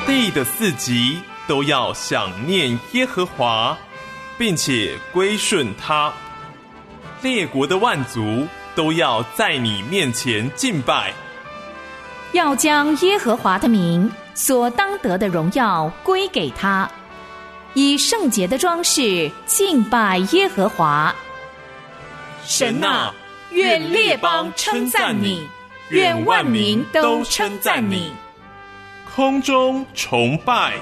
地的四极都要想念耶和华，并且归顺他。列国的万族都要在你面前敬拜， 要将耶和华的名所当得的荣耀归给他，以圣洁的装饰敬拜耶和华。 神啊，愿列邦称赞你，愿万民都称赞你。空中崇拜。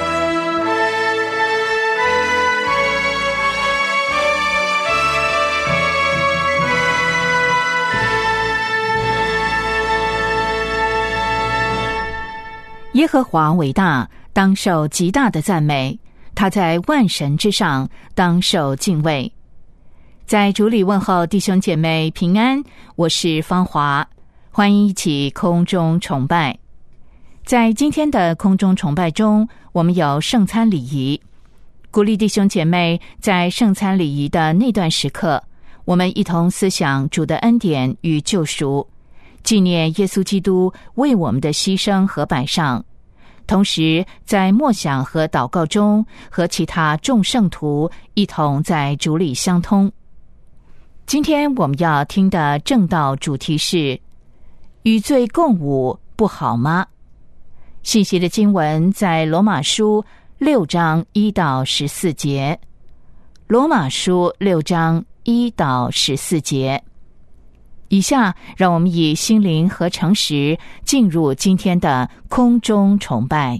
耶和华伟大，当受极大的赞美，他在万神之上，当受敬畏。在主里问候弟兄姐妹平安，我是芳华，欢迎一起空中崇拜。在今天的空中崇拜中，我们有圣餐礼仪，鼓励弟兄姐妹在圣餐礼仪的那段时刻，我们一同思想主的恩典与救赎，纪念耶稣基督为我们的牺牲和摆上，同时在默想和祷告中和其他众圣徒一同在主里相通。今天我们要听的正道主题是与罪共舞不好吗？信息的经文在罗马书6章1到14节，罗马书6章1到14节。以下让我们以心灵和诚实进入今天的空中崇拜。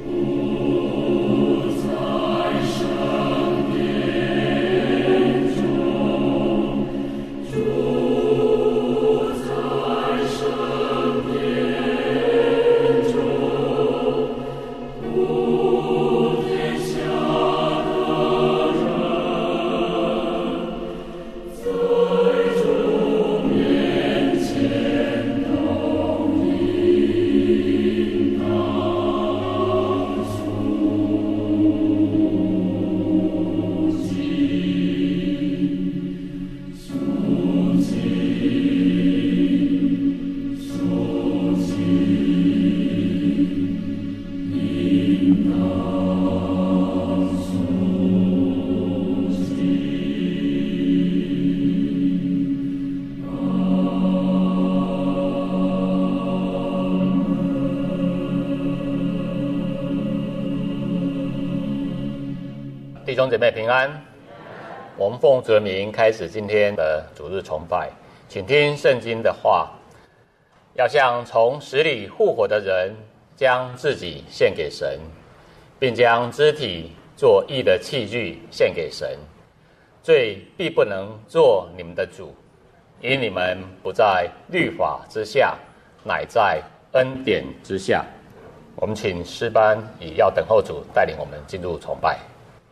弟兄姐妹平安，我们奉主的名开始今天的主日崇拜，请听圣经的话。要像从死里复活的人，将自己献给神，并将肢体做义的器具献给神。罪必不能做你们的主，因你们不在律法之下，乃在恩典之下。我们请诗班以要等候主带领我们进入崇拜。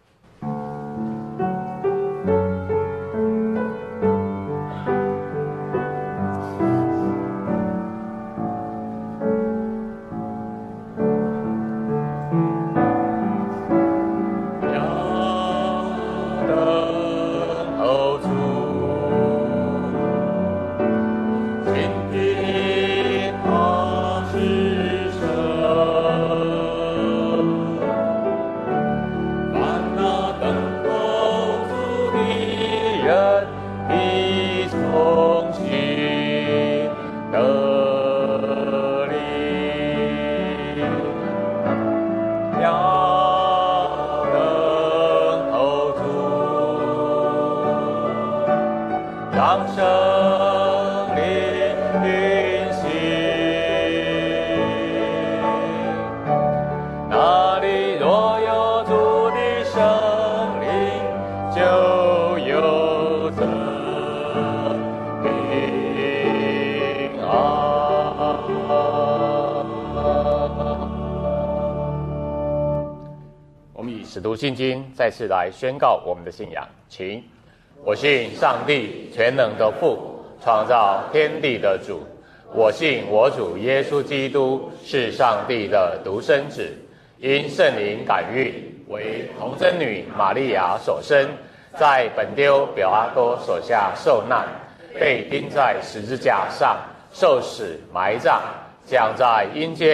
使徒信经再次来宣告我们的信仰，请。我信上帝全能的父，创造天地的主。我信我主耶稣基督是上帝的独生子，因圣灵感孕，为童贞女玛利亚所生，在本丢彼拉多手下受难，被钉在十字架上，受死埋葬，降在阴间，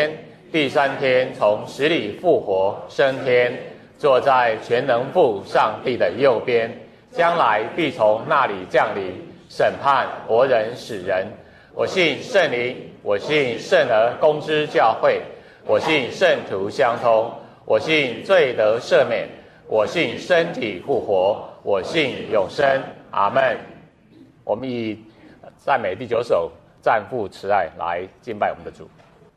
第3天从死里复活升天，坐在全能父上帝的右边，将来必从那里降临，审判活人死人。我信圣灵，我信圣而公之教会，我信圣徒相通，我信罪得赦免，我信身体复活，我信永生。阿们。我们以赞美第9首赞父慈爱来敬拜我们的主。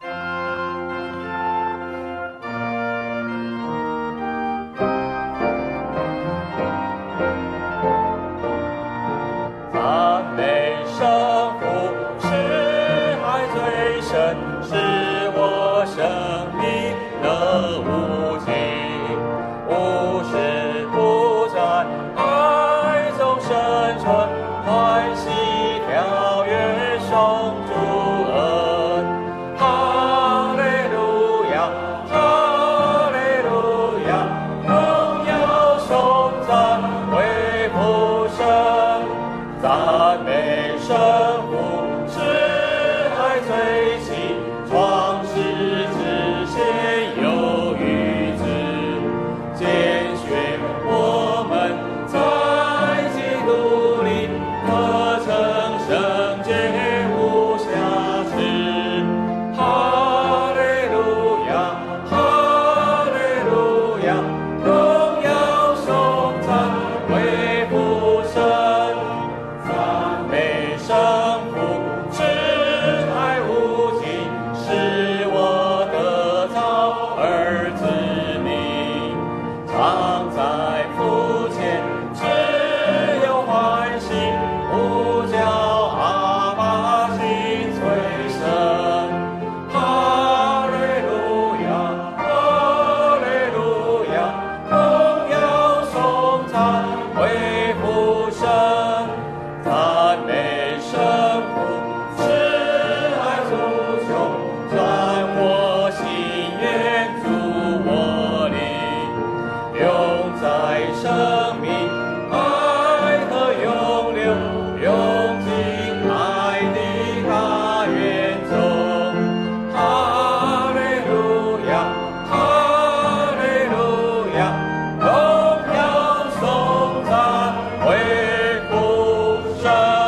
赞美圣父，慈爱最深，是我生命的无尽，无时不在爱中生存，欢喜跳跃颂主恩。哈利路亚，哈利路亚，荣耀颂赞归父神，赞美圣父，慈爱最细，创世之前有预知，拣选我们在基督里，可成圣洁无瑕疵。哈利路亚，哈利路亚，荣耀颂赞归父神，赞美圣父，慈爱无尽，是我得造儿子名，常在父前，只有欢喜，呼叫阿爸心催生。哈利路亚，哈利路亚，荣耀颂赞归父神，赞美圣父，慈爱无穷，转我心愿助我灵，永在生命爱和永留，永进爱的大园中。哈利路亚，哈利路亚，荣耀颂赞归父神。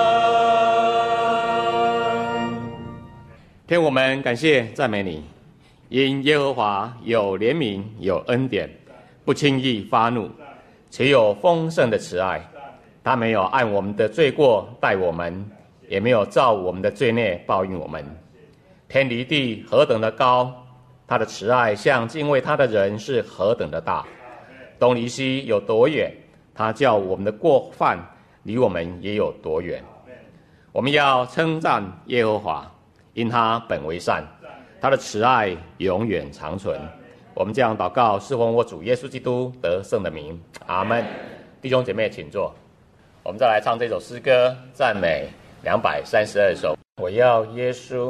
天，我们感谢赞美你，因耶和华有怜悯有恩典，不轻易发怒，且有丰盛的慈爱。他没有按我们的罪过待我们，也没有照我们的罪孽报应我们。天离地何等的高，他的慈爱向敬畏他的人是何等的大。东离西有多远，他叫我们的过犯离我们也有多远。我们要称赞耶和华，因他本为善，他的慈爱永远长存。我们这样祷告，是奉我主耶稣基督得胜的名，阿们。弟兄姐妹请坐，我们再来唱这首诗歌赞美232首。我要耶稣。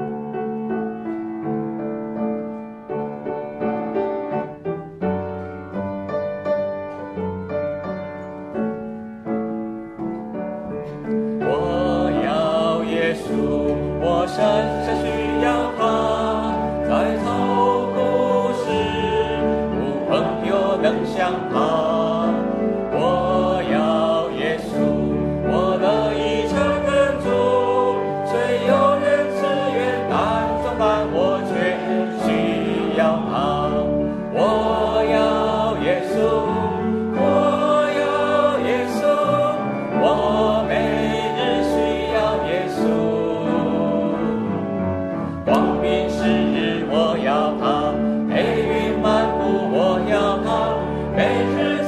我要耶稣，我深深需要他，在愁苦时无朋友能相他。我要耶稣，我的一生跟主，虽有人自愿但怎办，我却需要他。我要耶稣，我要耶稣，我每日需要耶稣。光明时日我要他，黑云漫步我要他，每日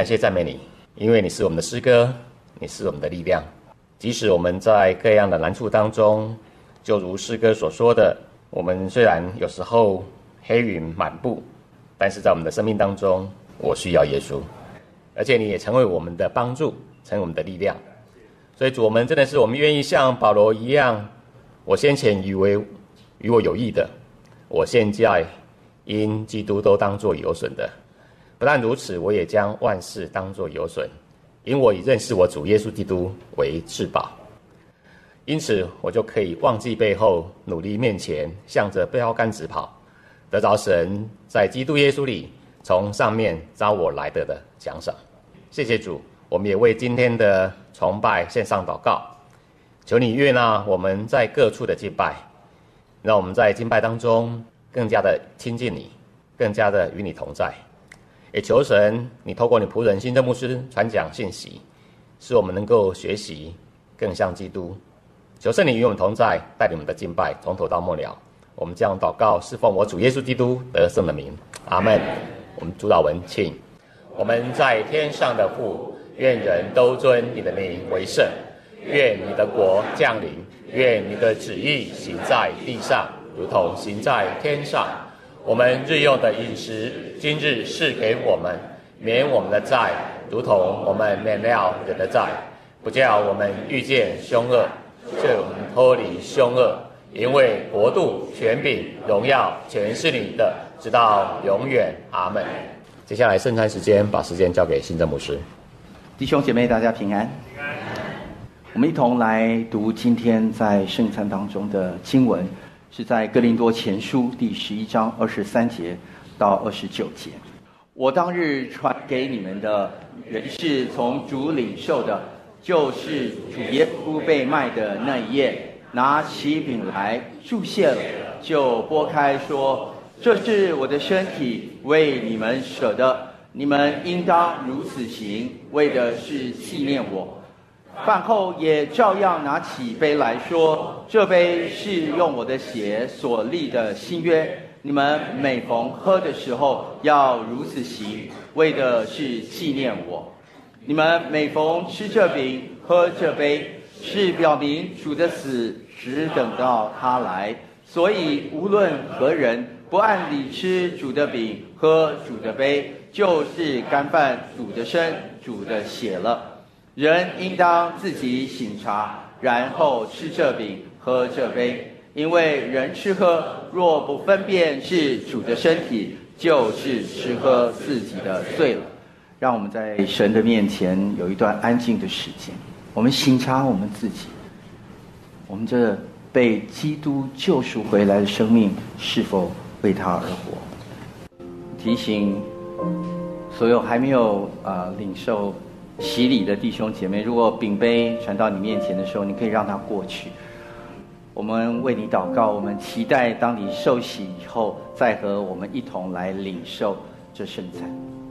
感谢赞美你，因为你是我们的诗歌，你是我们的力量。即使我们在各样的难处当中，就如诗歌所说的，我们虽然有时候黑云满布，但是在我们的生命当中，我需要耶稣，而且你也成为我们的帮助，成为我们的力量。所以主，我们真的是我们愿意像保罗一样，我先前以为与我有益的，我现在因基督都当作有损的。不但如此，我也将万事当作有损，因我以认识我主耶稣基督为至宝。因此我就可以忘记背后，努力面前，向着标杆直跑，得着神在基督耶稣里从上面招我来的奖赏。谢谢主，我们也为今天的崇拜献上祷告，求你悦纳我们在各处的敬拜，让我们在敬拜当中更加的亲近你，更加的与你同在。也求神你透过你仆人新正牧师传讲信息，使我们能够学习更像基督。求圣灵与我们同在，带领我们的敬拜从头到末了。我们将祷告侍奉我主耶稣基督得胜的名，阿们。我们主祷文，请。我们在天上的父，愿人都尊你的名为圣。愿你的国降临，愿你的旨意行在地上，如同行在天上。我们日用的饮食，今日赐给我们，免我们的债，如同我们免了人的债，不叫我们遇见凶恶，救我们脱离凶恶。因为国度、权柄、荣耀，全是你的，直到永远。阿们。接下来圣餐时间，把时间交给新正牧师。 弟兄姐妹，大家平安。我们一同来读今天在圣餐当中的经文，是在哥林多前书第11章23节到29节。我当日传给你们的，原是从主领受的，就是主耶稣被卖的那一夜，拿起饼来，祝谢了，就拨开说：“这是我的身体，为你们舍的，你们应当如此行，为的是纪念我。”饭后也照样拿起杯来说：“这杯是用我的血所立的新约，你们每逢喝的时候要如此行，为的是纪念我。你们每逢吃这饼喝这杯，是表明主的死只等到他来。所以无论何人不按理吃主的饼喝主的杯，就是干犯主的身主的血了。人应当自己省察，然后吃这饼喝这杯。因为人吃喝若不分辨是主的身体，就是吃喝自己的罪了。”让我们在神的面前有一段安静的时间，我们省察我们自己，我们这被基督救赎回来的生命是否为他而活。提醒所有还没有领受洗礼的弟兄姐妹，如果饼杯传到你面前的时候，你可以让它过去。我们为你祷告，我们期待当你受洗以后，再和我们一同来领受这圣餐。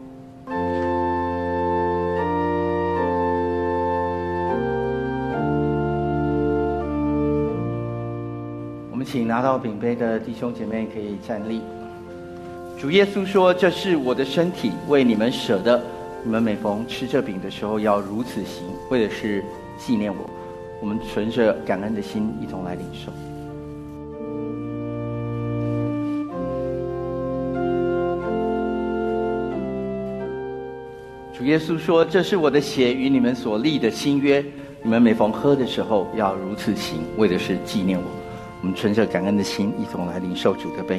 我们请拿到饼杯的弟兄姐妹可以站立。主耶稣说：“这是我的身体，为你们舍的。你们每逢吃这饼的时候，要如此行，为的是纪念我。”我们存着感恩的心，一同来领受。主耶稣说：“这是我的血，与你们所立的新约。你们每逢喝的时候，要如此行，为的是纪念我。”我们存着感恩的心，一同来领受主的杯。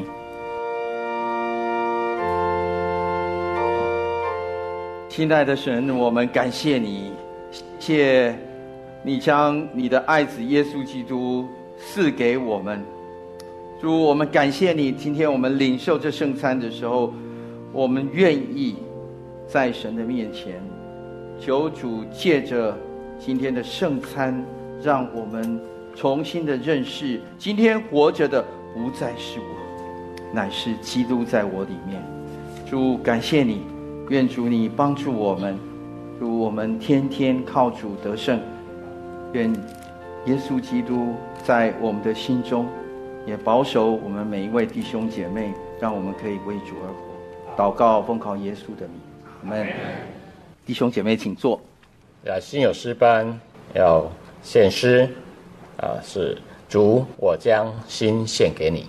亲爱的神，我们感谢你，谢你将你的爱子耶稣基督赐给我们。主，我们感谢你，今天我们领受这圣餐的时候，我们愿意在神的面前，求主借着今天的圣餐，让我们重新的认识，今天活着的不再是我，乃是基督在我里面。主，感谢你，愿主你帮助我们，主，我们天天靠主得胜。愿耶稣基督在我们的心中，也保守我们每一位弟兄姐妹，让我们可以为主而活。祷告奉靠耶稣的名，阿们。 弟兄姐妹请坐。 信友诗班要献诗是主，我将心献给你。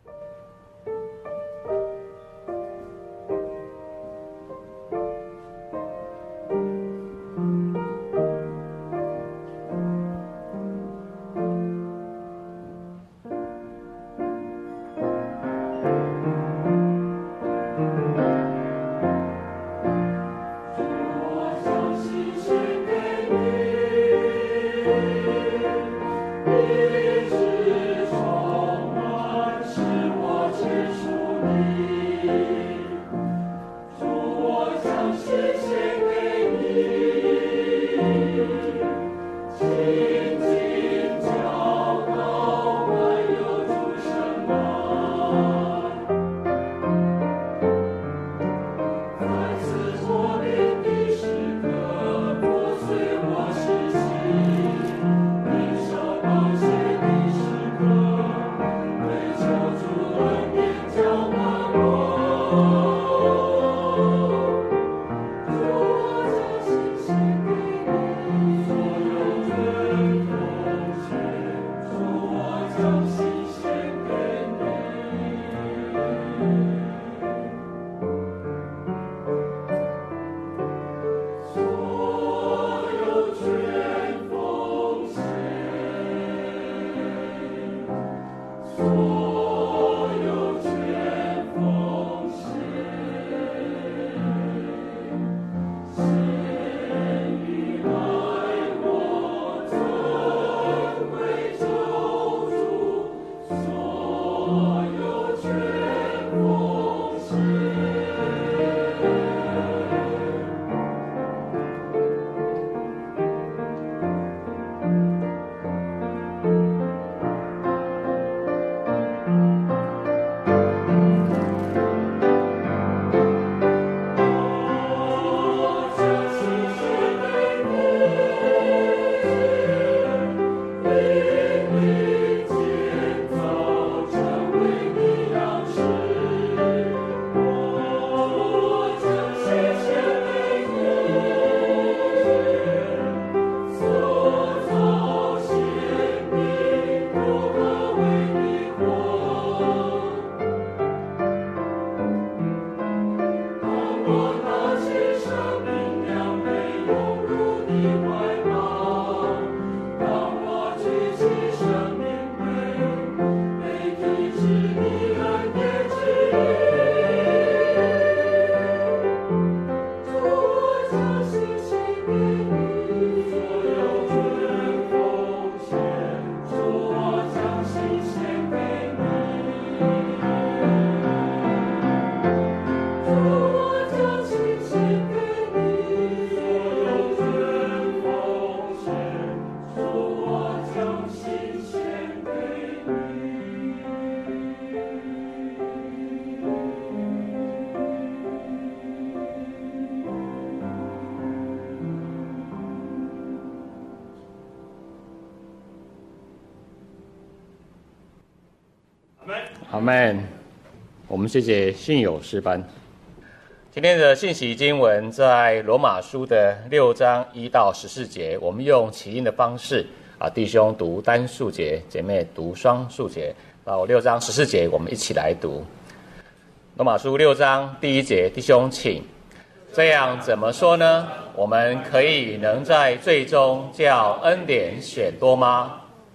阿们。我们谢谢信友诗班。今天的信息经文在罗马书的6章1到14节，我们用起印的方式弟兄读单数节，姐妹读双数节。到6章14节，我们一起来读。罗马书6章第1节，弟兄请。这样怎么说呢？我们可以能在罪中叫恩典显多吗？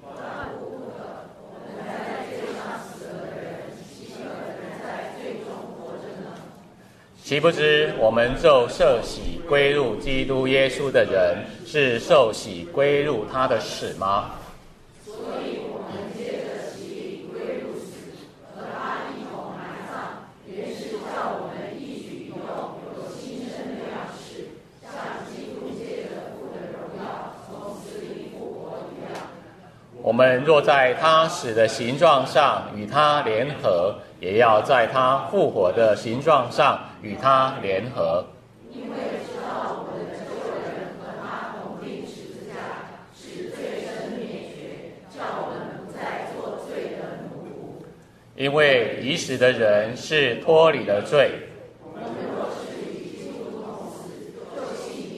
岂不知我们就受洗归入基督耶稣的人，是受洗归入他的死吗？所以我们借着洗归入死，和他一同埋葬，原是叫我们一举一动有新生的样式，像基督借着父的荣耀从死里复活一样。我们若在他死的形状上与他联合，也要在他复活的形状上与他联合。因为知道我们的旧人和他同钉十字架，使罪身灭绝，叫我们不再做罪的奴仆。因为已死的人是脱离了罪。我们若是与基督同死，就信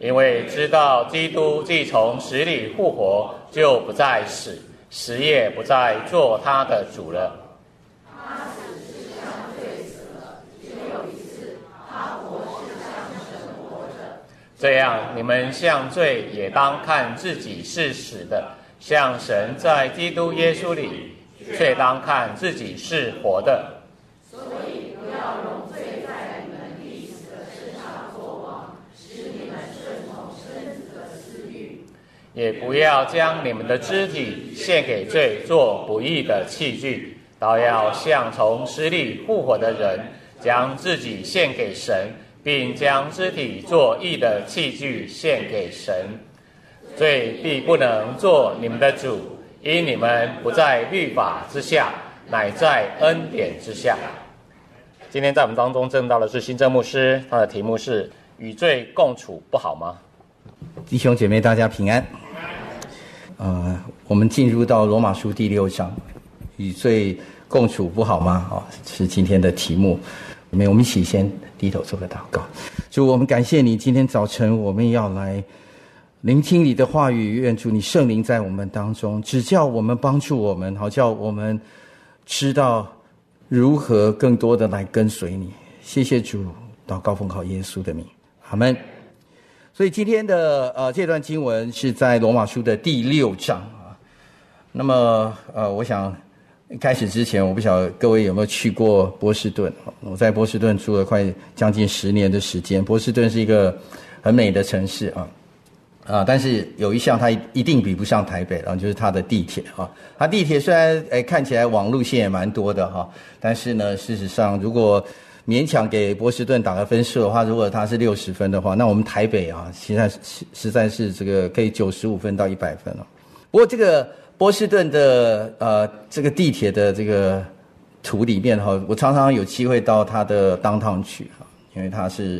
因为知道基督既从死里复活，就不再死，死也不再做他的主了。 他死是向罪死了，只有一次；他活是向神活着。 这样，你们向罪也当看自己是死的，向神在基督耶稣里却当看自己是活的。 所以不要容罪在你们必死的身上作王，使你们顺从身子的私欲。 也不要将你们的肢体献给罪做不义的器具，倒要像从死里复活的人，将自己献给神，并将肢体做义的器具献给神。罪必不能做你们的主，因你们不在律法之下，乃在恩典之下。今天在我们当中证道的是新正牧师，他的题目是与罪共处不好吗？ 弟兄姐妹大家平安。我们进入到罗马书第6章，与罪共处不好吗？是今天的题目。我们一起先低头做个祷告。主，我们感谢你，今天早晨我们要来聆听你的话语，愿主你圣灵在我们当中指教我们，帮助我们，好叫我们知道如何更多的来跟随你。谢谢主，祷告奉靠耶稣的名，阿们。所以今天的这段经文是在罗马书的第6章啊。那么我想开始之前，我不晓得各位有没有去过波士顿。我在波士顿住了快将近10年的时间。波士顿是一个很美的城市但是有一项它一定比不上台北，就是它的地铁啊。它地铁虽然看起来网路线也蛮多的但是呢，事实上如果勉强给波士顿打个分数的话，如果它是60分的话，那我们台北实在是这个可以95分到100分了。不过这个波士顿的这个地铁的这个图里面我常常有机会到它的 downtown 去因为它是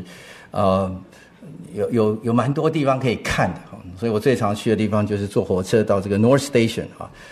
有蛮多地方可以看的所以我最常去的地方就是坐火车到这个 North Station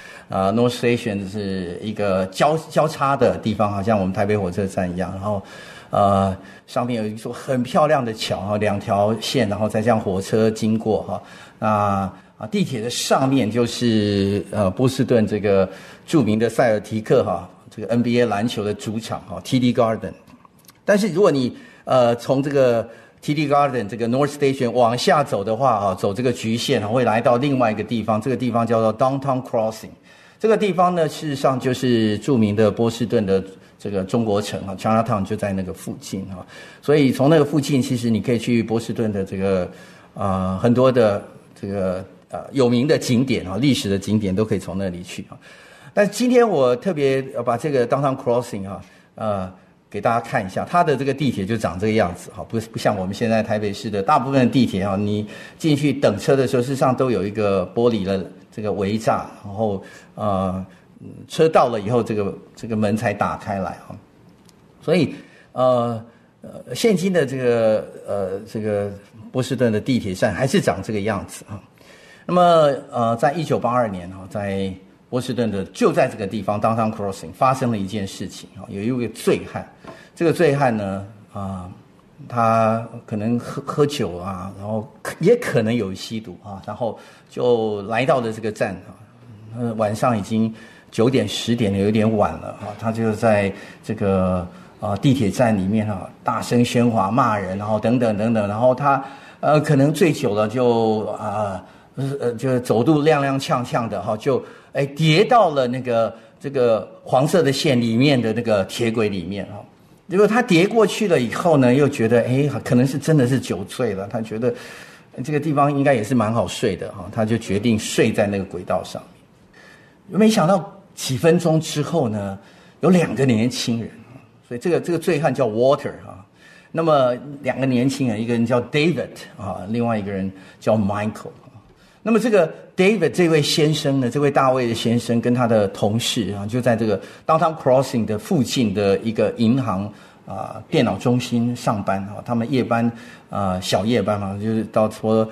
North Station 是一个交叉的地方，好像我们台北火车站一样。然后上面有一座很漂亮的桥2条线，然后再这样火车经过地铁的上面就是波士顿这个著名的塞尔提克这个 NBA 篮球的主场TD Garden。但是如果你从这个 TD Garden 这个 North Station 往下走的话走这个局线会来到另外一个地方，这个地方叫做 Downtown Crossing。这个地方呢，事实上就是著名的波士顿的这个中国城Chinatown 就在那个附近所以从那个附近，其实你可以去波士顿的这个很多的这个有名的景点历史的景点都可以从那里去但是今天我特别把这个 Downtown Crossing 给大家看一下，它的这个地铁就长这个样子不像我们现在台北市的大部分的地铁你进去等车的时候，事实上都有一个玻璃的这个围栅，然后车到了以后，这个门才打开来所以现今的这个波士顿的地铁站还是长这个样子那么在1982年在波士顿的就在这个地方 Downtown Crossing 发生了一件事情有一位醉汉，这个醉汉呢他可能喝酒然后也可能有吸毒然后就来到了这个站晚上已经9点10点了，有点晚了他就在这个地铁站里面大声喧哗骂人，然后等等等等，然后他可能醉酒了就走路踉踉跄跄的就跌到了这个黄色的线里面的那个铁轨里面结果他跌过去了以后呢，又觉得可能是真的是酒醉了，他觉得这个地方应该也是蛮好睡的他就决定睡在那个轨道上面。没想到几分钟之后呢，有2个年轻人，所以这个醉汉叫 Walter 那么2个年轻人，一个人叫 David 另外一个人叫 Michael。那么这个 David 这位先生呢，这位大卫的先生跟他的同事就在这个 Downtown Crossing 的附近的一个银行电脑中心上班他们夜班小夜班就是到说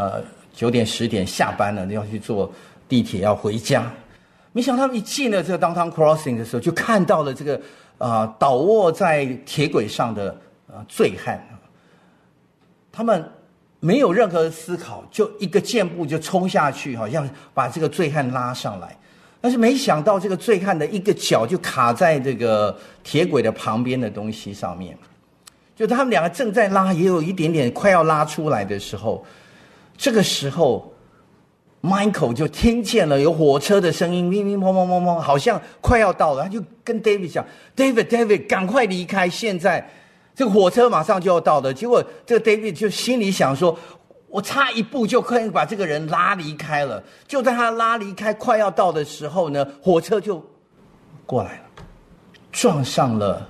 9点10点下班了，要去坐地铁要回家。没想到一进了这个 Downtown Crossing 的时候，就看到了这个倒卧在铁轨上的醉汉。他们没有任何思考，就一个箭步就冲下去，好像把这个醉汉拉上来。但是没想到这个醉汉的一个脚就卡在这个铁轨的旁边的东西上面，就他们两个正在拉，也有一点点快要拉出来的时候，这个时候 Michael 就听见了有火车的声音，乒乒乓乓乓乓，好像快要到了。他就跟 David 讲 David 赶快离开，现在这个火车马上就要到了。结果这个 David 就心里想说，我差一步就可以把这个人拉离开了。就在他拉离开快要到的时候呢，火车就过来了，撞上了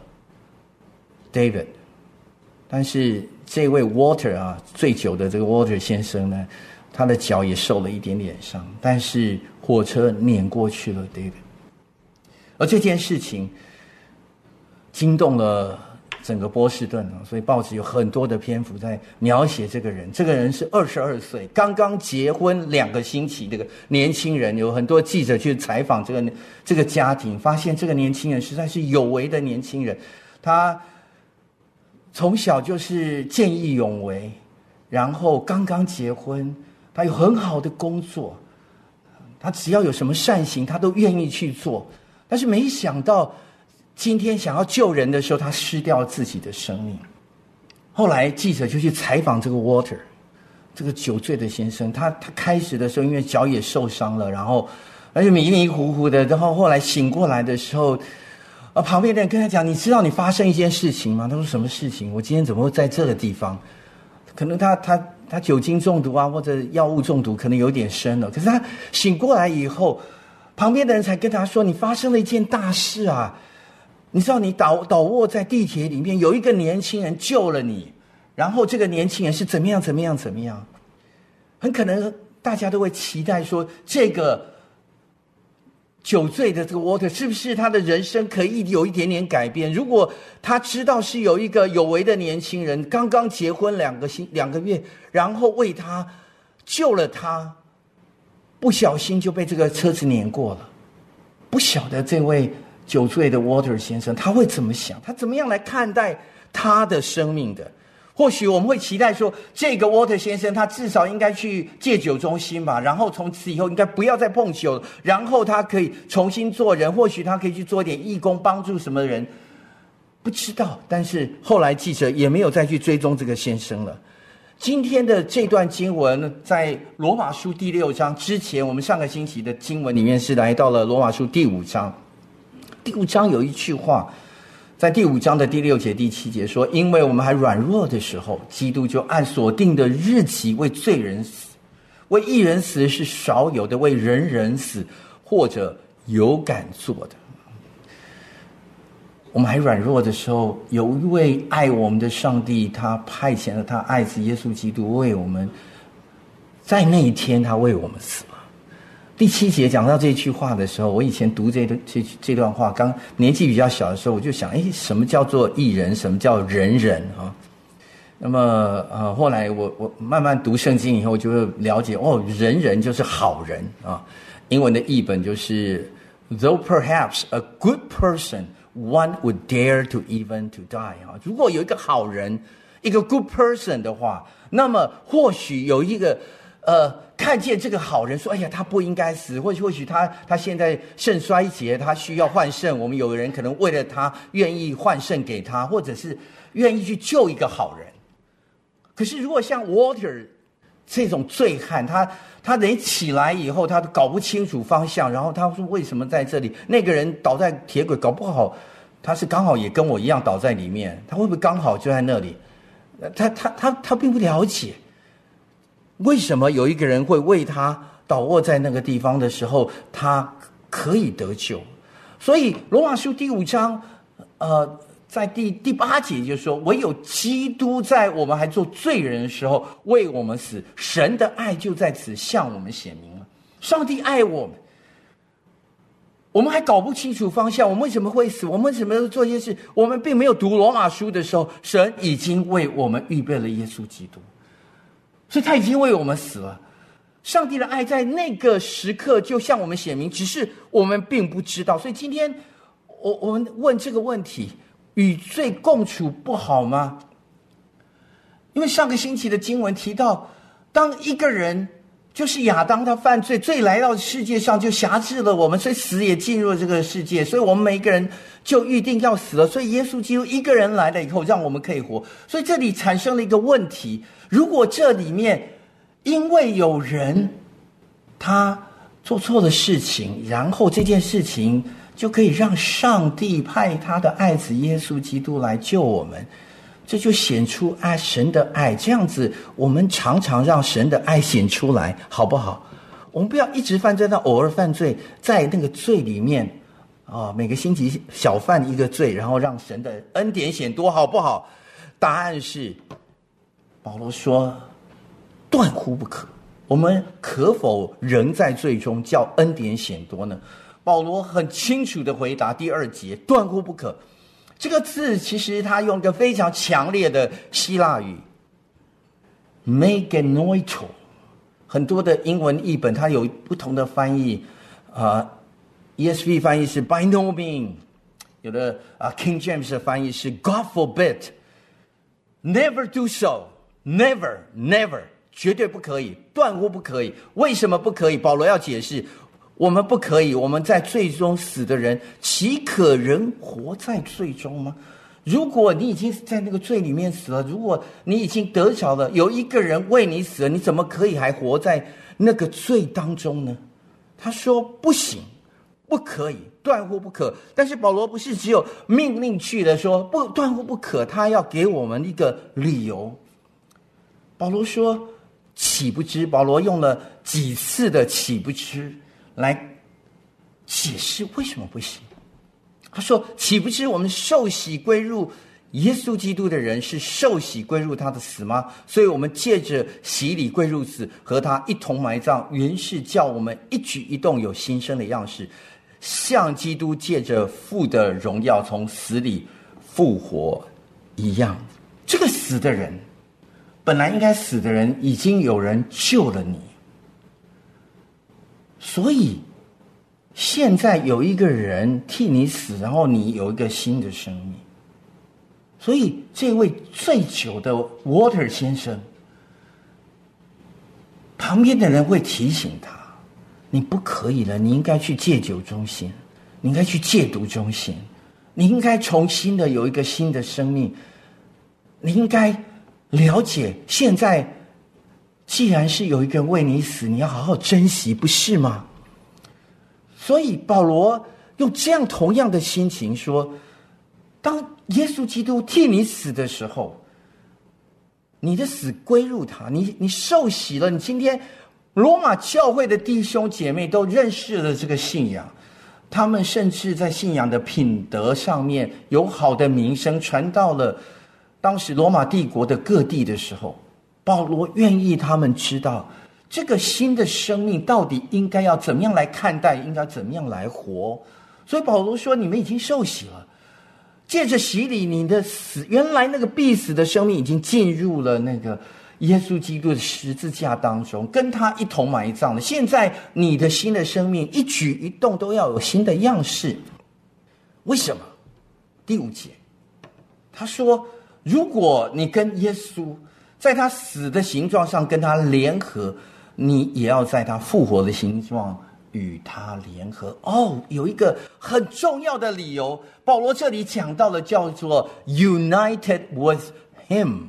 David。但是这位 Walter 啊，醉酒的这个 Walter 先生呢，他的脚也受了一点点伤，但是火车碾过去了 David。而这件事情惊动了整个波士顿啊，所以报纸有很多的篇幅在描写这个人。这个人是22岁，刚刚结婚2个星期，这个年轻人，有很多记者去采访这个家庭，发现这个年轻人实在是有为的年轻人。他从小就是见义勇为，然后刚刚结婚，他有很好的工作，他只要有什么善行他都愿意去做。但是没想到今天想要救人的时候，他失掉自己的生命。后来记者就去采访这个 Walter， 这个酒醉的先生。他开始的时候因为脚也受伤了，然后而且迷迷糊糊的，然后后来醒过来的时候，旁边的人跟他讲，你知道你发生一件事情吗？他说什么事情？我今天怎么会在这个地方？可能他酒精中毒啊，或者药物中毒，可能有点深了。可是他醒过来以后，旁边的人才跟他说，你发生了一件大事啊！你知道你倒卧在地铁里面，有一个年轻人救了你，然后这个年轻人是怎么样。很可能大家都会期待说，这个酒醉的这个 Walter 是不是他的人生可以有一点点改变？如果他知道是有一个有为的年轻人刚刚结婚2个月，然后为他救了他，不小心就被这个车子碾过了。不晓得这位酒醉的 Walter 先生他会怎么想，他怎么样来看待他的生命的？或许我们会期待说，这个 Walter 先生他至少应该去戒酒中心吧，然后从此以后应该不要再碰酒，然后他可以重新做人，或许他可以去做点义工，帮助什么人，不知道。但是后来记者也没有再去追踪这个先生了。今天的这段经文在罗马书第6章之前，我们上个星期的经文里面是来到了罗马书第5章。第5章有一句话，在第5章的第6节第7节说，因为我们还软弱的时候，基督就按所定的日期为罪人死，为义人死是少有的，为人人死或者有敢做的。我们还软弱的时候，有一位爱我们的上帝，他派遣了他爱子耶稣基督为我们，在那一天他为我们死了。第7节讲到这句话的时候，我以前读这段话，刚年纪比较小的时候，我就想，什么叫做义人，什么叫人人啊？那么后来我慢慢读圣经以后，就会了解，人人就是好人啊。英文的译本就是 Though perhaps a good person one would dare to even to die 啊。如果有一个好人，一个 good person 的话，那么或许有一个看见这个好人说，他不应该死，或许他现在肾衰竭，他需要换肾，我们有人可能为了他愿意换肾给他，或者是愿意去救一个好人。可是如果像 Walter 这种醉汉，他人起来以后，他搞不清楚方向，然后他说为什么在这里？那个人倒在铁轨，搞不好他是刚好也跟我一样倒在里面，他会不会刚好就在那里？他并不了解为什么有一个人会为他倒卧在那个地方的时候，他可以得救。所以罗马书第5章在第8节就说，唯有基督在我们还做罪人的时候为我们死，神的爱就在此向我们显明了。上帝爱我们，我们还搞不清楚方向，我们为什么会死，我们为什么要做这些事，我们并没有读罗马书的时候，神已经为我们预备了耶稣基督，所以他已经为我们死了。上帝的爱在那个时刻就向我们显明，只是我们并不知道。所以今天我们问这个问题，与罪共处不好吗？ 因为上个星期的经文提到，当一个人就是亚当他犯罪，罪来到世界上就辖制了我们，所以死也进入了这个世界，所以我们每一个人就预定要死了。所以耶稣基督一个人来了以后，让我们可以活。所以这里产生了一个问题，如果这里面因为有人他做错了事情，然后这件事情就可以让上帝派他的爱子耶稣基督来救我们，这就显出神的爱。这样子我们常常让神的爱显出来，好不好？我们不要一直犯罪，但偶尔犯罪，在那个罪里面每个星期小犯一个罪，然后让神的恩典显多，好不好？答案是保罗说断乎不可。我们可否仍在罪中，叫恩典显多呢？保罗很清楚的回答，第2节，断乎不可。这个字其实他用一个非常强烈的希腊语 meganoito， 很多的英文译本它有不同的翻译，ESV 翻译是 by no means， 有的King James 的翻译是 God forbid， never do so， never 绝对不可以，断乎不可以。为什么不可以？保罗要解释，我们不可以，我们在罪中死的人，岂可仍活在罪中吗？如果你已经在那个罪里面死了，如果你已经得着了，有一个人为你死了，你怎么可以还活在那个罪当中呢？他说不行，不可以，断乎不可。但是保罗不是只有命令句的说不，断乎不可，他要给我们一个理由。保罗说岂不知，保罗用了几次的岂不知来解释为什么不行。他说岂不知我们受洗归入耶稣基督的人是受洗归入他的死吗？所以我们借着洗礼归入死，和他一同埋葬，原是叫我们一举一动有新生的样式，像基督借着父的荣耀从死里复活一样。这个死的人，本来应该死的人，已经有人救了你，所以现在有一个人替你死，然后你有一个新的生命。所以这位醉酒的 Water 先生，旁边的人会提醒他，你不可以了，你应该去戒酒中心，你应该去戒毒中心，你应该重新的有一个新的生命，你应该了解，现在既然是有一个人为你死，你要好好珍惜，不是吗？所以保罗用这样同样的心情说，当耶稣基督替你死的时候，你的死归入他，你受洗了，你今天罗马教会的弟兄姐妹都认识了这个信仰，他们甚至在信仰的品德上面有好的名声，传到了当时罗马帝国的各地的时候，保罗愿意他们知道这个新的生命到底应该要怎么样来看待，应该怎么样来活。所以保罗说，你们已经受洗了，借着洗礼，你的死，原来那个必死的生命已经进入了那个耶稣基督的十字架当中，跟他一同埋葬了。现在你的新的生命一举一动都要有新的样式。为什么？第5节他说，如果你跟耶稣在他死的形状上跟他联合，你也要在他复活的形状与他联合。有一个很重要的理由，保罗这里讲到了，叫做 united with him，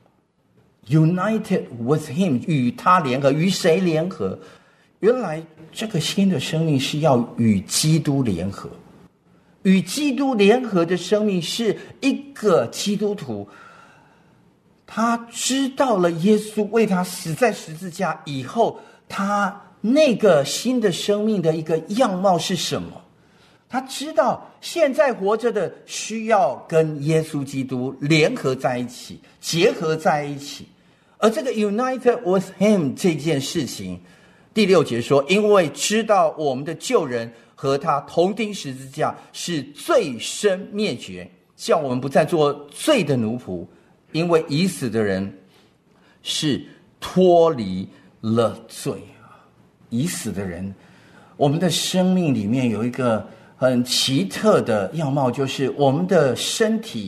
united with him， 与他联合。与谁联合？原来这个新的生命是要与基督联合。与基督联合的生命是一个基督徒，他知道了耶稣为他死在十字架以后，他那个新的生命的一个样貌是什么？他知道现在活着的需要跟耶稣基督联合在一起，结合在一起。而这个 united with him 这件事情，第6节说，因为知道我们的救人和他同钉十字架，是罪身灭绝，叫我们不再做罪的奴仆，因为已死的人是脱离了罪。已死的人，我们的生命里面有一个很奇特的样貌，就是我们的身体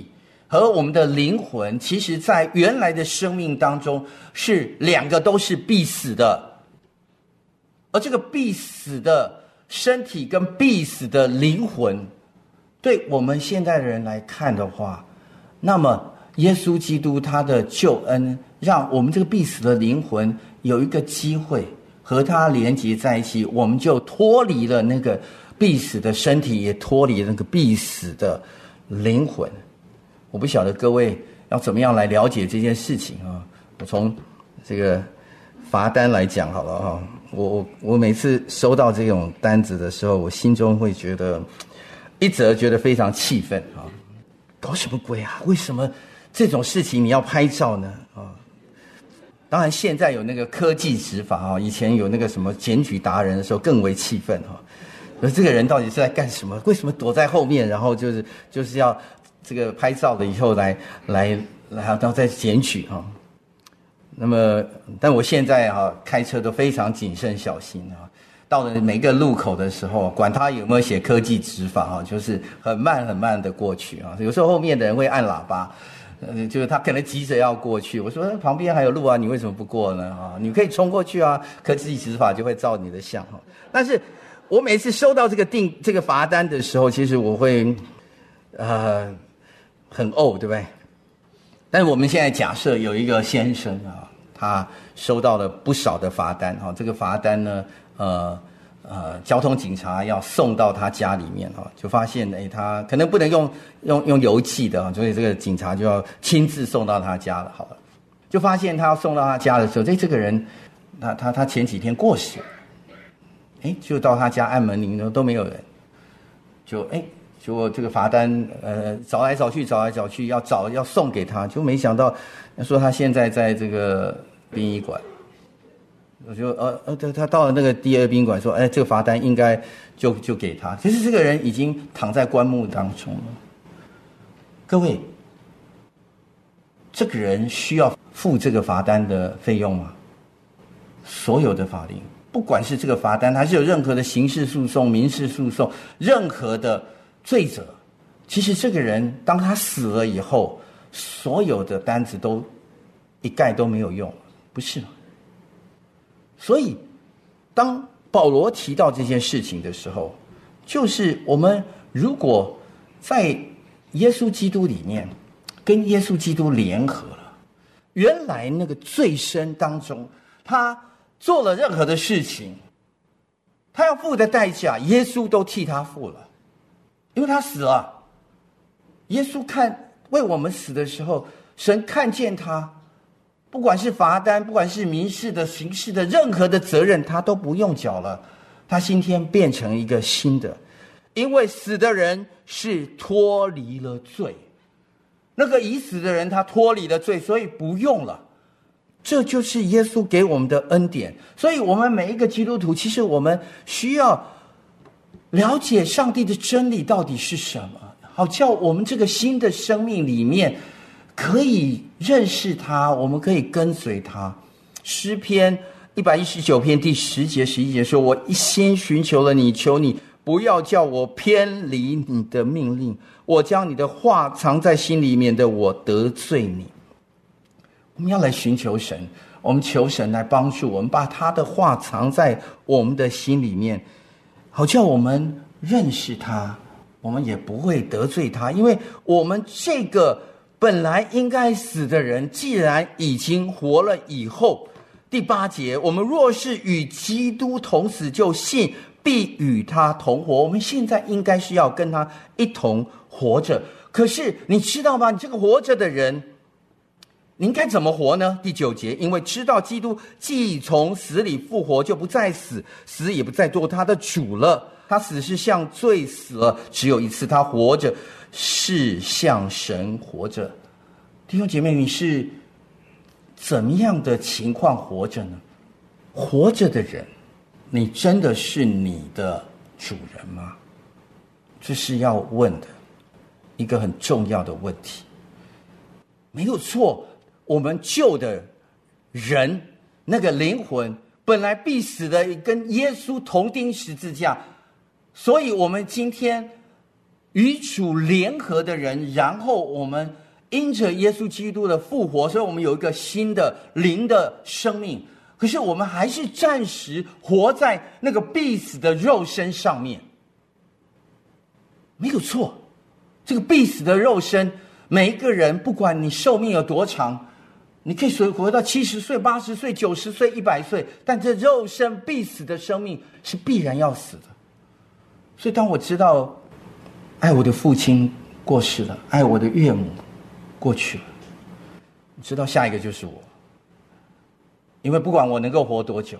和我们的灵魂，其实在原来的生命当中是两个都是必死的，而这个必死的身体跟必死的灵魂，对我们现代人来看的话，那么耶稣基督他的救恩，让我们这个必死的灵魂有一个机会和他连结在一起，我们就脱离了那个必死的身体，也脱离了那个必死的灵魂。我不晓得各位要怎么样来了解这件事情啊？我从这个罚单来讲好了啊。我每次收到这种单子的时候，我心中会觉得，一则觉得非常气愤啊，搞什么鬼啊？为什么这种事情你要拍照呢？啊，当然现在有那个科技执法啊，以前有那个什么检举达人的时候更为气愤啊。而这个人到底是在干什么？为什么躲在后面，然后就是要这个拍照了以后来然后再检举啊？那么，但我现在开车都非常谨慎小心啊。到了每个路口的时候，管他有没有写科技执法啊，就是很慢很慢的过去啊。有时候后面的人会按喇叭，就是他可能急着要过去。我说旁边还有路啊，你为什么不过呢？啊，你可以冲过去啊，科技执法就会照你的相哈。但是我每次收到这个罚单的时候，其实我会很对不对？但是我们现在假设有一个先生啊，他收到了不少的罚单哈，这个罚单呢，交通警察要送到他家里面哈，就发现他可能不能用邮寄的啊，所以这个警察就要亲自送到他家了。好了，就发现他要送到他家的时候，这个人他前几天过世了，就到他家按门铃都没有人，结果这个罚单找来找去要送给他，就没想到说他现在在这个殡仪馆。我就他到了那个第二宾馆说，这个罚单应该就给他。其实这个人已经躺在棺木当中了。各位，这个人需要付这个罚单的费用吗？所有的法令，不管是这个罚单还是有任何的刑事诉讼、民事诉讼，任何的罪责，其实这个人当他死了以后，所有的单子都一概都没有用，不是吗？所以当保罗提到这件事情的时候，就是我们如果在耶稣基督里面跟耶稣基督联合了，原来那个罪身当中他做了任何的事情，他要付的代价耶稣都替他付了，因为他死了。耶稣为我们死的时候，神看见他，不管是罚单，不管是民事的、刑事的，任何的责任他都不用缴了，他今天变成一个新的。因为死的人是脱离了罪，那个已死的人他脱离了罪，所以不用了。这就是耶稣给我们的恩典。所以我们每一个基督徒，其实我们需要了解上帝的真理到底是什么，好叫我们这个新的生命里面可以认识他，我们可以跟随他。诗篇119篇第10节11节说，我一心寻求了你，求你不要叫我偏离你的命令，我将你的话藏在心里面的，我得罪你。我们要来寻求神，我们求神来帮助我们，把他的话藏在我们的心里面，好叫我们认识他，我们也不会得罪他。因为我们这个本来应该死的人，既然已经活了以后，第8节，我们若是与基督同死，就信必与他同活。我们现在应该是要跟他一同活着。可是你知道吗？你这个活着的人，你应该怎么活呢？第9节，因为知道基督既从死里复活，就不再死，死也不再做他的主了。他死是向罪死了，只有一次；他活着是向神活着。弟兄姐妹，你是怎么样的情况活着呢？活着的人，你真的是你的主人吗？这是要问的一个很重要的问题。没有错，我们救的人那个灵魂本来必死的，跟耶稣同钉十字架，所以我们今天与主联合的人，然后我们因着耶稣基督的复活，所以我们有一个新的灵的生命。可是我们还是暂时活在那个必死的肉身上面，没有错。这个必死的肉身，每一个人不管你寿命有多长，你可以活到70岁、80岁、90岁、100岁，但这肉身必死的生命是必然要死的。所以当我知道爱我的父亲过世了，爱我的岳母过去了，你知道下一个就是我。因为不管我能够活多久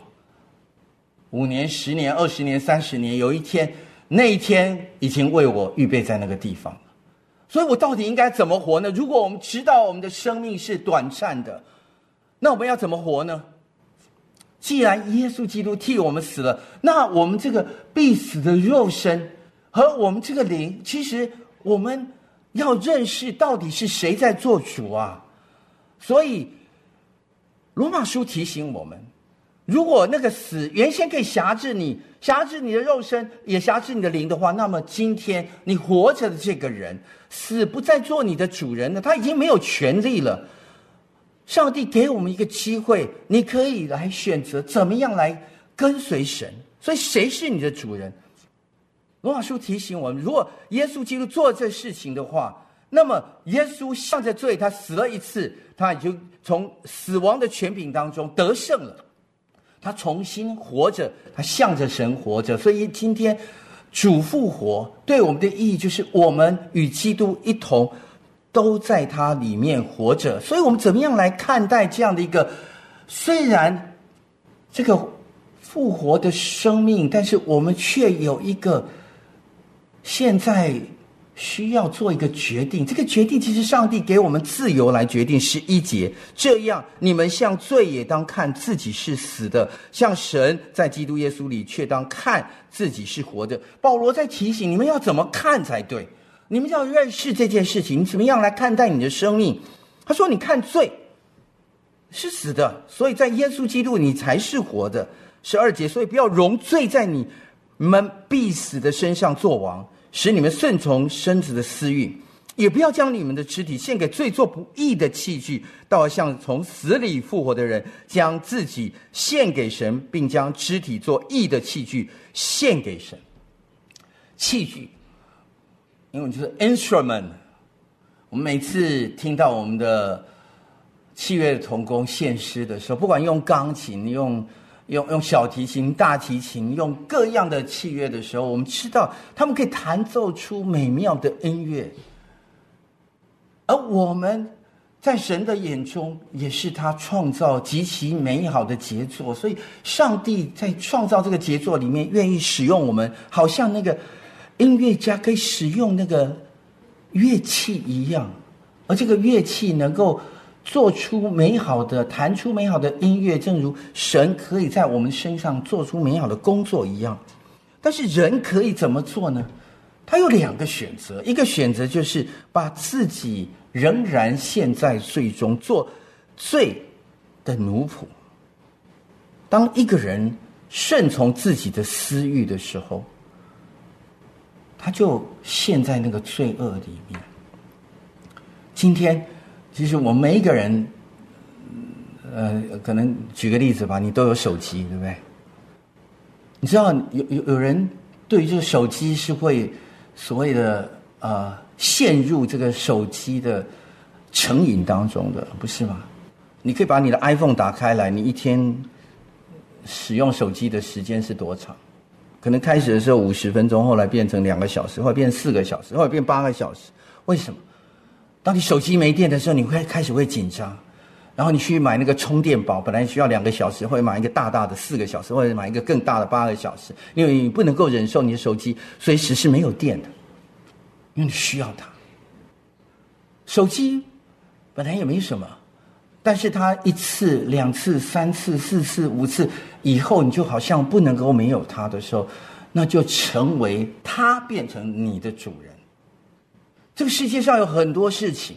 ，5年、10年、20年、30年，有一天，那一天已经为我预备在那个地方了。所以我到底应该怎么活呢？如果我们知道我们的生命是短暂的，那我们要怎么活呢？既然耶稣基督替我们死了，那我们这个必死的肉身和我们这个灵，其实我们要认识到底是谁在做主啊。所以罗马书提醒我们，如果那个死原先可以辖制你的肉身，也辖制你的灵的话，那么今天你活着的这个人，死不再做你的主人了，他已经没有权利了。上帝给我们一个机会，你可以来选择怎么样来跟随神。所以谁是你的主人？罗马书提醒我们，如果耶稣基督做这事情的话，那么耶稣向着罪，他死了一次，他已经从死亡的权柄当中得胜了，他重新活着，他向着神活着。所以今天主复活对我们的意义，就是我们与基督一同都在他里面活着。所以我们怎么样来看待这样的一个，虽然这个复活的生命，但是我们却有一个现在需要做一个决定。这个决定其实上帝给我们自由来决定。11节，这样你们向罪也当看自己是死的，向神在基督耶稣里却当看自己是活的。保罗在提醒你们要怎么看才对，你们要认识这件事情，你怎么样来看待你的生命。他说你看罪是死的，所以在耶稣基督你才是活的。12节，所以不要容罪在你们必死的身上作王，使你们顺从身子的私欲，也不要将你们的肢体献给罪作不义的器具，倒要像从死里复活的人，将自己献给神，并将肢体做义的器具献给神。器具因为就是 instrument， 我们每次听到我们的器乐同工献诗的时候，不管用钢琴、用小提琴、大提琴，用各样的器乐的时候，我们知道他们可以弹奏出美妙的音乐，而我们在神的眼中也是他创造极其美好的杰作。所以上帝在创造这个杰作里面愿意使用我们，好像那个音乐家可以使用那个乐器一样，而这个乐器能够做出美好的，弹出美好的音乐，正如神可以在我们身上做出美好的工作一样。但是人可以怎么做呢？他有2个选择，一个选择就是把自己仍然陷在罪中，做罪的奴仆。当一个人顺从自己的私欲的时候，他就陷在那个罪恶里面。今天其实我们每一个人，可能举个例子吧，你都有手机，对不对？你知道有人对于这个手机是会所谓的陷入这个手机的成瘾当中的，不是吗？你可以把你的 iPhone 打开来，你一天使用手机的时间是多长？可能开始的时候50分钟，后来变成2个小时，后来变4个小时，后来变8个小时。为什么？当你手机没电的时候，你会开始会紧张，然后你去买那个充电宝，本来需要2个小时，或者买一个大的4个小时，或者买一个更大的8个小时，因为你不能够忍受你的手机随时是没有电的，因为你需要它。手机本来也没什么，但是它1次、2次、3次、4次、5次以后，你就好像不能够没有它的时候，那就成为它变成你的主人。这个世界上有很多事情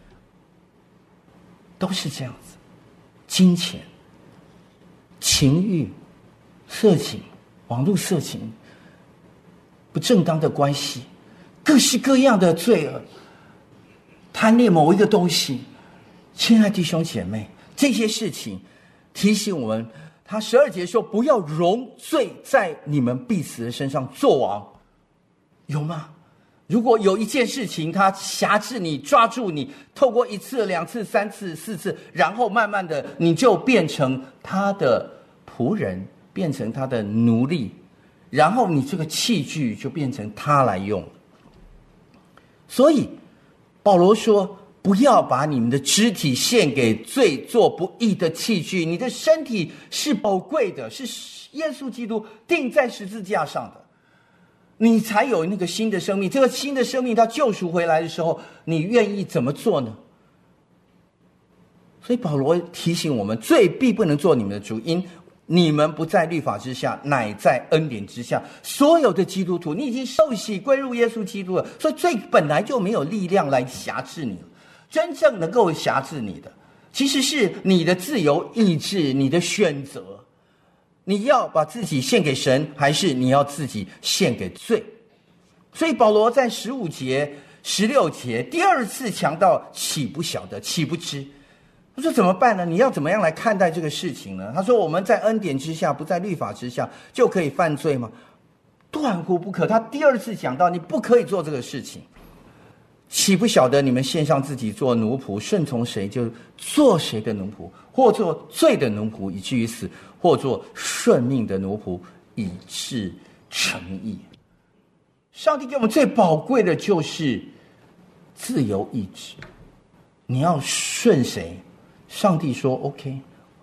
都是这样子，金钱、情欲、色情、网络色情、不正当的关系，各式各样的罪恶， 贪恋某一个东西。亲爱弟兄姐妹，这些事情提醒我们，他12节说不要容罪在你们彼此的身上作王，有吗？如果有一件事情它辖制你，抓住你，透过1次、2次、3次、4次，然后慢慢的你就变成他的仆人，变成他的奴隶，然后你这个器具就变成他来用。所以保罗说，不要把你们的肢体献给罪，做不义的器具。你的身体是宝贵的，是耶稣基督钉在十字架上的，你才有那个新的生命。这个新的生命它救赎回来的时候，你愿意怎么做呢？所以保罗提醒我们，罪必不能做你们的主，因你们不在律法之下，乃在恩典之下。所有的基督徒，你已经受洗归入耶稣基督了，所以罪本来就没有力量来辖制你了。真正能够辖制你的，其实是你的自由意志，你的选择。你要把自己献给神，还是你要自己献给罪？所以保罗在15节、16节第2次强调岂不晓得，岂不知。他说怎么办呢？你要怎么样来看待这个事情呢？他说我们在恩典之下，不在律法之下，就可以犯罪吗？断乎不可。他第2次讲到你不可以做这个事情。岂不晓得你们献上自己做奴仆，顺从谁就做谁的奴仆，或做罪的奴仆以至于死，或做顺命的奴仆以致成义。上帝给我们最宝贵的就是自由意志，你要顺谁？上帝说 OK。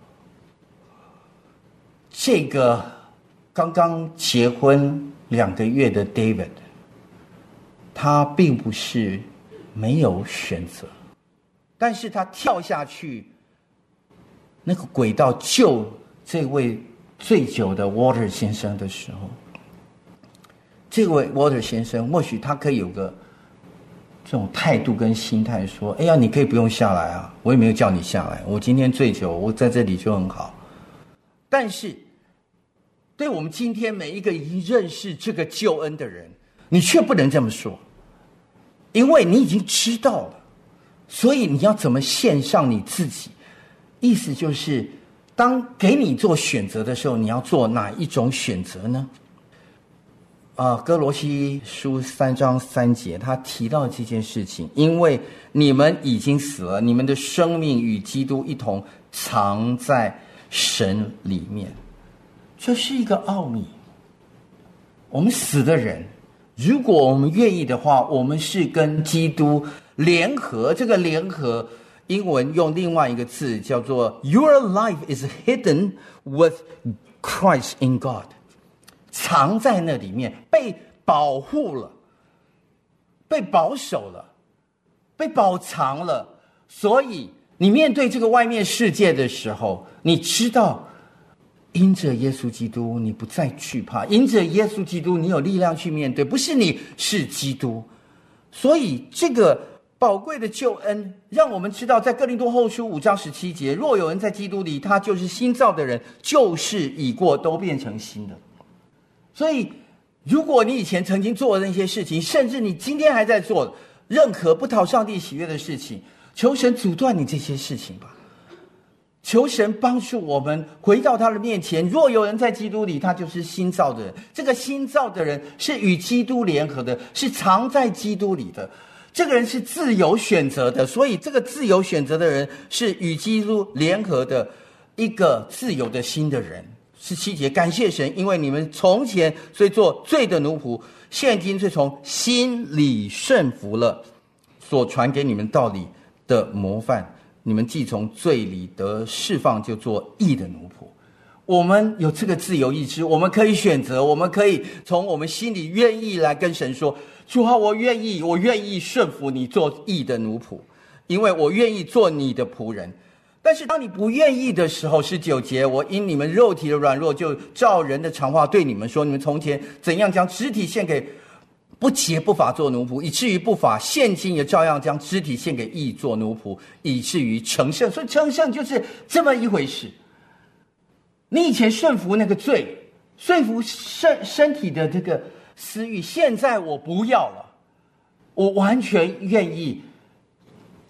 这个刚刚结婚2个月的 David， 他并不是没有选择，但是他跳下去那个轨道救这位醉酒的 Water 先生的时候，这位 Water 先生或许他可以有个这种态度跟心态说，哎呀，你可以不用下来啊，我也没有叫你下来，我今天醉酒，我在这里就很好。但是对我们今天每一个已经认识这个救恩的人，你却不能这么说，因为你已经知道了，所以你要怎么献上你自己？意思就是，当给你做选择的时候，你要做哪一种选择呢？哥罗西书3章3节，他提到这件事情，因为你们已经死了，你们的生命与基督一同藏在神里面。这是一个奥秘。我们死的人，如果我们愿意的话，我们是跟基督联合。这个联合英文用另外一个字叫做 Your life is hidden with Christ in God， 藏在那里面，被保护了，被保守了，被保藏了。所以你面对这个外面世界的时候，你知道因着耶稣基督你不再惧怕，因着耶稣基督你有力量去面对，不是你，是基督。所以这个宝贵的救恩让我们知道，在哥林多后书5章17节，若有人在基督里，他就是新造的人，旧事已过，都变成新的。所以如果你以前曾经做的那些事情，甚至你今天还在做任何不讨上帝喜悦的事情，求神阻断你这些事情吧。求神帮助我们回到他的面前。若有人在基督里，他就是新造的人。这个新造的人是与基督联合的，是藏在基督里的。这个人是自由选择的，所以这个自由选择的人是与基督联合的一个自由的新的人。17节，感谢神，因为你们从前虽做罪的奴仆，现今却从心里顺服了所传给你们道理的模范。你们既从罪里得释放，就做义的奴仆。我们有这个自由意志，我们可以选择，我们可以从我们心里愿意来跟神说，主啊，我愿意顺服你，做义的奴仆，因为我愿意做你的仆人。但是当你不愿意的时候，19节，我因你们肉体的软弱，就照人的常话对你们说，你们从前怎样将肢体献给不洁不法做奴仆，以至于不法，现今也照样将肢体献给义做奴仆，以至于成圣。所以成圣就是这么一回事。你以前顺服那个罪，顺服身体的这个私欲，现在我不要了，我完全愿意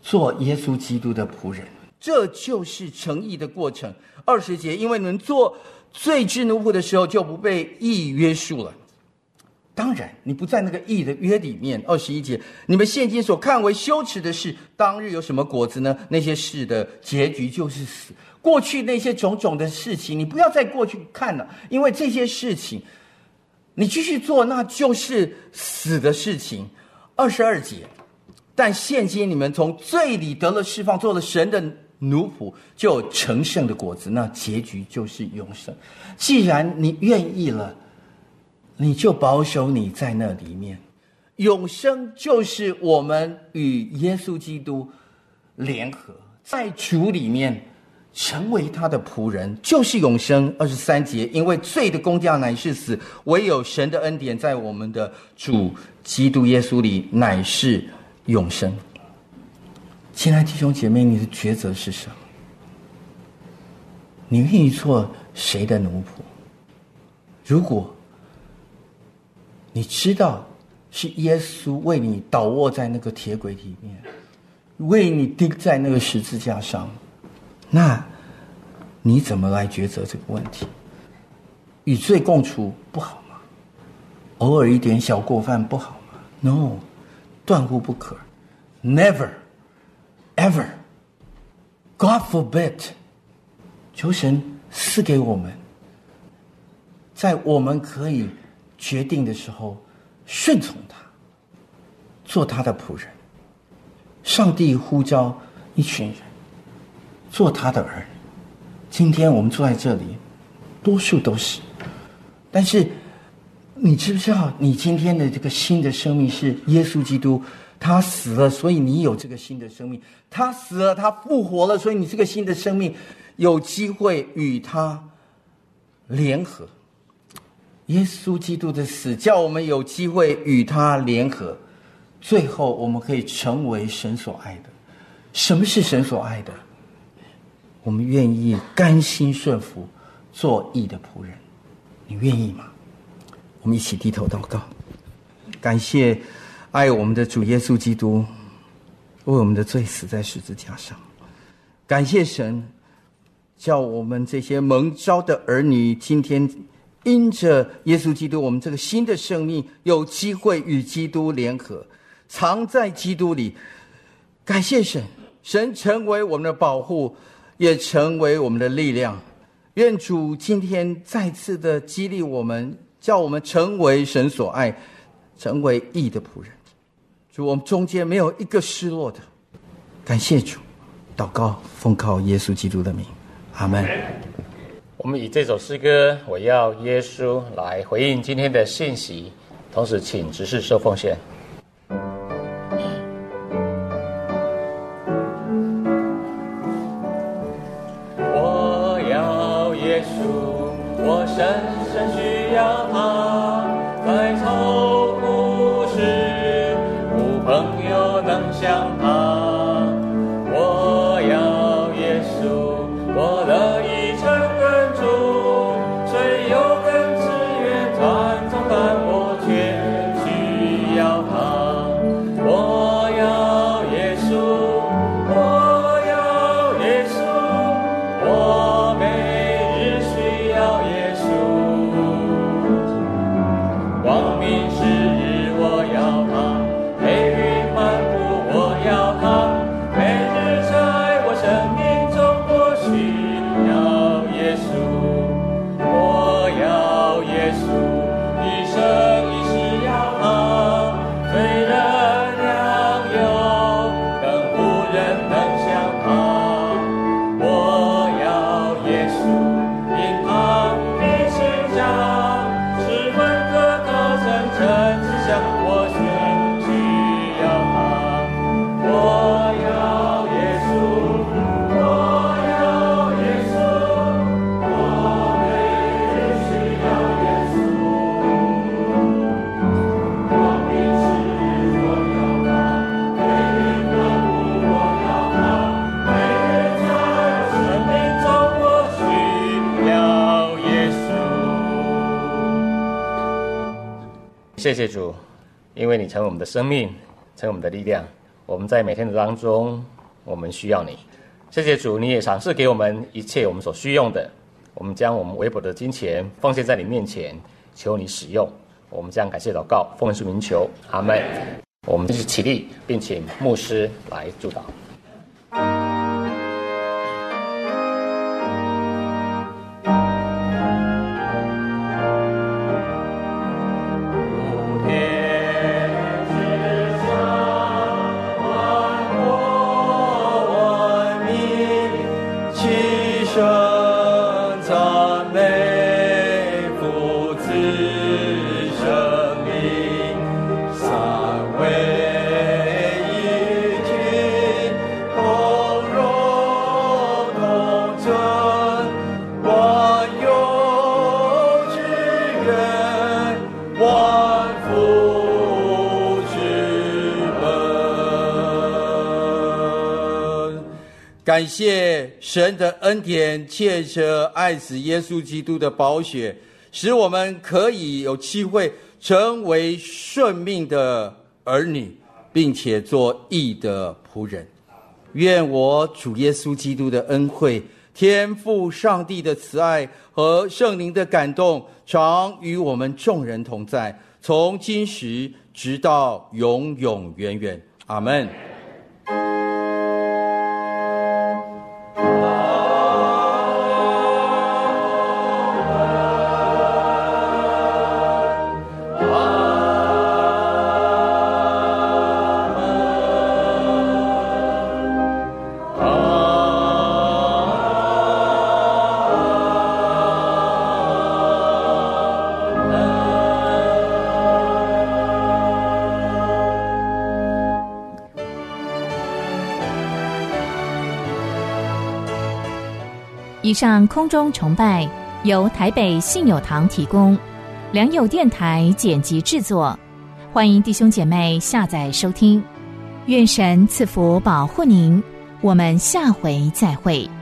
做耶稣基督的仆人，这就是成义的过程。20节，因为你们做罪之奴仆的时候，就不被义约束了。当然你不在那个义的约里面。21节，你们现今所看为羞耻的事，当日有什么果子呢？那些事的结局就是死。过去那些种种的事情，你不要再过去看了，因为这些事情你继续做，那就是死的事情。22节，但现今你们从罪里得了释放，做了神的奴仆，就有成圣的果子，那结局就是永生。既然你愿意了，你就保守你在那里面。永生就是我们与耶稣基督联合，在主里面成为他的仆人，就是永生。23节，因为罪的工价乃是死，唯有神的恩典在我们的主基督耶稣里乃是永生。亲爱的弟兄姐妹，你的抉择是什么？你愿意做谁的奴仆？如果你知道是耶稣为你倒卧在那个铁轨里面，为你钉在那个十字架上，那你怎么来抉择这个问题？与罪共处不好吗？偶尔一点小过犯不好吗？ No， 断乎不可。 Never ever， God forbid。 求神赐给我们，在我们可以决定的时候顺从他，做他的仆人。上帝呼召一群人做他的儿女，今天我们坐在这里多数都是，但是你知不知道你今天的这个新的生命是耶稣基督，他死了，所以你有这个新的生命，他死了，他复活了，所以你这个新的生命有机会与他联合。耶稣基督的死叫我们有机会与他联合，最后我们可以成为神所爱的。什么是神所爱的？我们愿意甘心顺服，做义的仆人。你愿意吗？我们一起低头祷告。感谢爱我们的主耶稣基督为我们的罪死在十字架上，感谢神叫我们这些蒙召的儿女今天因着耶稣基督我们这个新的生命有机会与基督联合，藏在基督里。感谢神，神成为我们的保护，也成为我们的力量。愿主今天再次的激励我们，叫我们成为神所爱，成为义的仆人。主，我们中间没有一个失落的。感谢主，祷告奉靠耶稣基督的名，阿们。 我们以这首诗歌我要耶稣来回应今天的信息，同时请执事受奉献。我要耶稣，我深深需要他，在愁苦时无朋友能相他。我要耶稣，我乐意承跟主，虽有根资源传宗但我却需要他。我要耶稣，我要耶稣，我每日需要耶稣。光明时日我要他，黑云漫步我要他，每日在我生命中我需要耶稣。我要耶稣，一生一世要他，虽人良友，更无人能像他。我要耶稣，因他必成长，使门可高声称志向我需要他。我要耶稣，我要耶稣，我每日需要耶稣。光明时日我要他，黑云漫步我要他，每日在我生命中我需要耶稣。谢谢主，因为你成为我们的生命，成为我们的力量，我我们在每天的当中，我们需要你。谢谢主，你也赏赐给我们一切我们所需用的。我们将我们微薄的金钱奉献在你面前，求你使用。我们将感谢祷告，奉耶稣名求，阿们。我们就是起立，并请牧师来祝祷。 感谢神的恩典，借着爱子耶稣基督的宝血，使我们可以有机会成为顺命的儿女，并且做义的仆人。愿我主耶稣基督的恩惠、天父上帝的慈爱和圣灵的感动，常与我们众人同在，从今时直到永永远远。阿们。 以上空中崇拜由台北信友堂提供，良友电台剪辑制作，欢迎弟兄姐妹下载收听。愿神赐福保护您，我们下回再会。